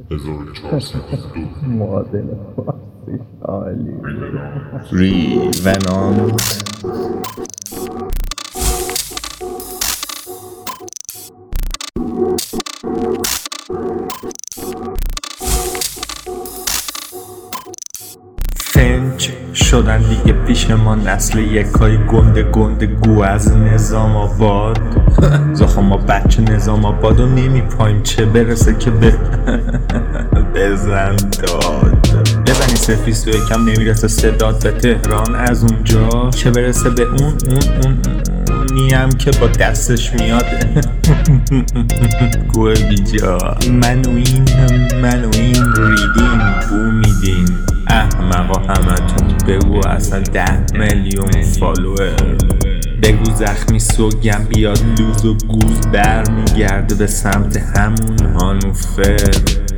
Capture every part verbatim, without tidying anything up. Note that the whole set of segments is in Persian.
هزار و چهارصد و دو معادل فارسی عالی. ریونانت. فنج شدن دیگه پیش ما نسل یکای گنده گنده گو از نظام آباد. زخم ما بچه نظام آباد و نمی پاییم چه برسه که به بزن داد. بزنی سفیست و یکم نمیرسه صداد به تهران از اونجا، چه برسه به اون اون اون اونیم که با دستش میاد گوه بیجا. من و این من و این ریدیم بو میدیم احمقا همتون. بگو اصلا ده میلیون فالوور. بگو زخمی سوگم بیاد لوز و گوز بر میگرده به سمت همون هانوفر.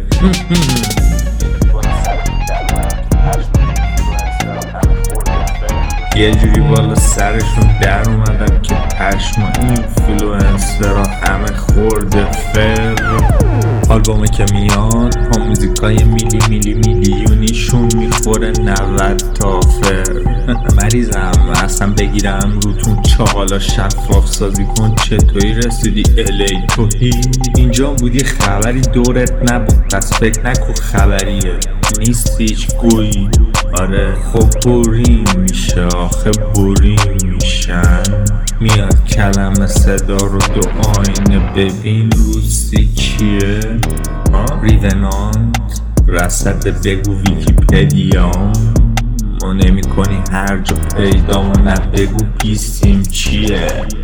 یه جوری بالا سرشون در اومدم که پشما اینفلوئنسرها همه خورده فر. آلبومه که میاد با موزیکای میلی میلی میلیونیشون میخوره نود تا فر. مریضم اصلا بگیرم روتون چاقالا شفاف سازی کن. چطوری رسیدی الی توهی؟ اینجا بودی خبری دورت نبود پس فکر نکن خبریه نیست هیچ گویی. آره خب بورین میشه آخه بورین میشن. میاد کلمه صدا رو دو آینه ببین روسی چیه؟ ریونانت رصد بگو ویکیپدیام. ما نمی کنی هر جا پیدا و نه بگو پیستیم چیه.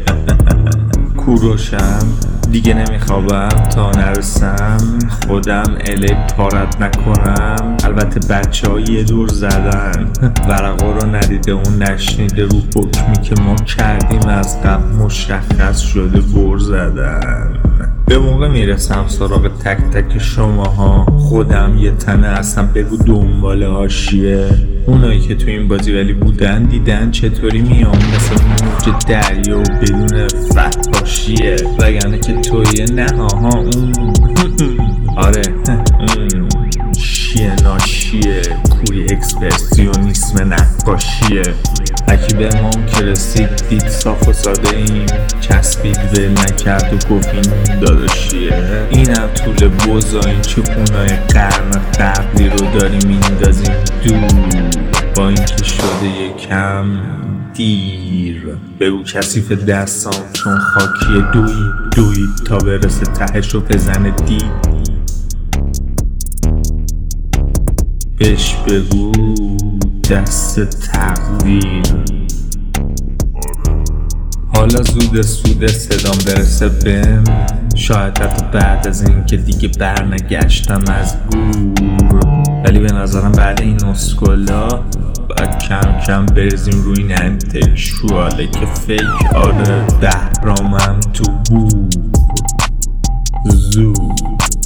کوروشم دیگه نمیخوابم تا نرسم خودم الی پارت نکنم. البته بچه ها یه دور زدن ورقا رو ندیده اون نشنیده رو حکمی که ما کردیم از قبل مشخص شده ور زدن. به موقع میرسم سراغ تک تک شماها. خودم یه تنه اصلا بگو دنبال هاشیه. اونایی که تو این بازی ولی بودن دیدن چطوری میام مثل موج دریا و بدون فتاشیه. وگرنه که تویه نه ها اون آره اون شیه ناشیه کوری اکسپرسیونیسم نقاشیه. هکی به امام که رسید دید صاف و ساده ایم چسبید ول نکرد و گفت این داداشیه. اینم طول بوزا این چپونای قرن قبلی رو داریم میندازیم دور با اینکه شده یکم دیر. بگو کثیف دستام چون خاکیه دوید دوید تا برسه تهش رو بزنه دید. بهش بگو دست تقدیر. حالا زود سوده صدام برسه بهم شاید حتی بعد از این که دیگه برنگشتم از گور. ولی به نظرم بعد این اسکولا باید کم کم برزیم روی این انتکشواله که فیک. آره بهرامم تو بور زود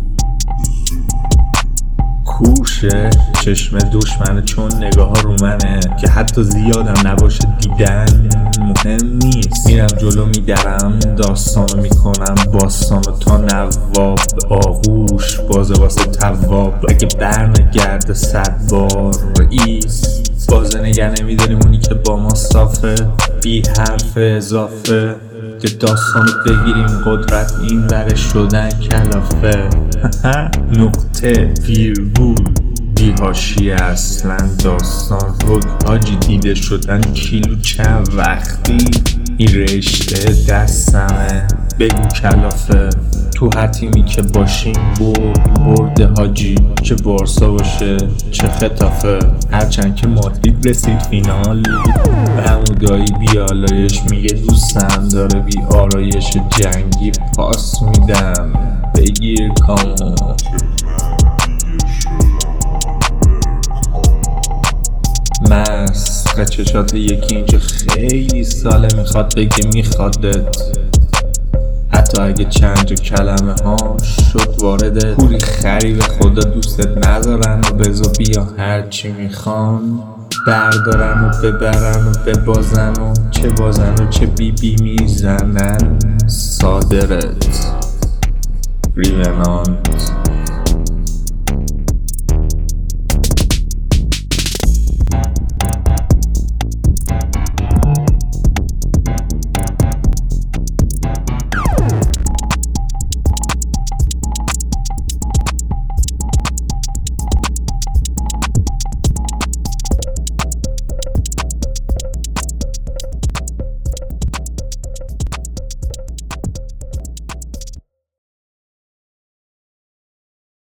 کوشه چشم دشمنه چون نگاه ها رو منه که حتی زیادم نباشه دیدن مهم نیست. میرم جلو میدرم داستانو میکنم باستانو تا نواب آغوش بازه واسه تواب. اگه برنگرده صد بار رئیس بازه نگه نمیداریم اونی که با ما صافه بی حرف اضافه که داستانو بگیریم قدرت این وره شدن کلافه. نقطه ویرگول بی حاشیه اصلا داستان رو حاجی دیده شدن کیلو چند وقتی این رشته دستمه. بگو کلافه تو حتیمی که باشیم برد برده حاجی چه بارسا باشه چه خطافه. هرچند که مادرید رسید فینال همودایی بی آلایش میگه دوستم داره بی آرایش جنگی پاس میدم بگیر کامو. مسخ چشات یکی اینجا خیلی ساله میخواد بگه میخوادت حتی اگه چند جا کلمه ها شد وارده پوری خری به خدا دوستت ندارن و بزا بیا هرچی میخوان بردارن و ببرن و ببازن و چه بازن و چه بی بی میزنن صادرت ریونانت.